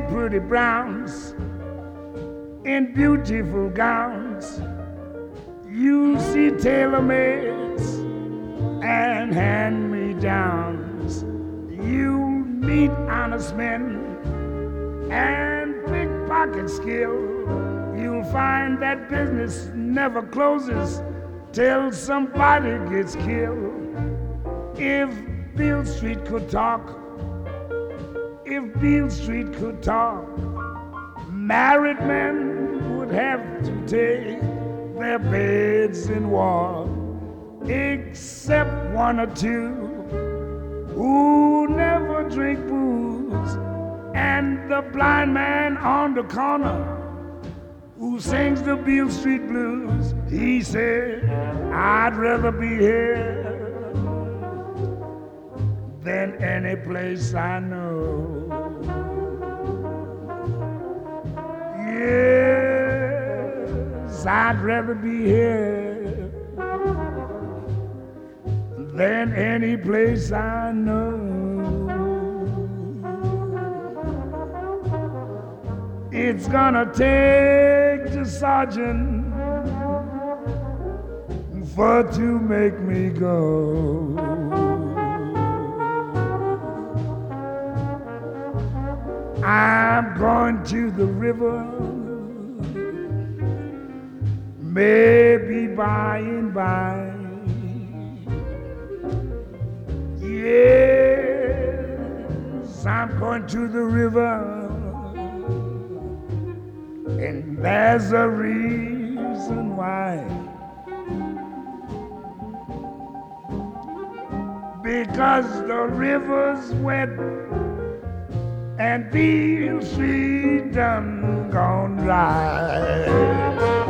pretty browns in beautiful gowns. You see tailor-mades and hand-me-downs. You meet honest men and pickpocket skill. You'll find that business never closes till somebody gets killed. If Beale Street could talk, if Beale Street could talk, married men would have to take their beds and walk, except one or two who never drink booze, and the blind man on the corner who sings the Beale Street Blues. He said, I'd rather be here than any place I know. Yes, I'd rather be here than any place I know. It's gonna take the sergeant for to make me go. I'm going to the river, maybe by and by. Yes, I'm going to the river, and there's a reason why. Because the river's wet and Beale Street done gone dry.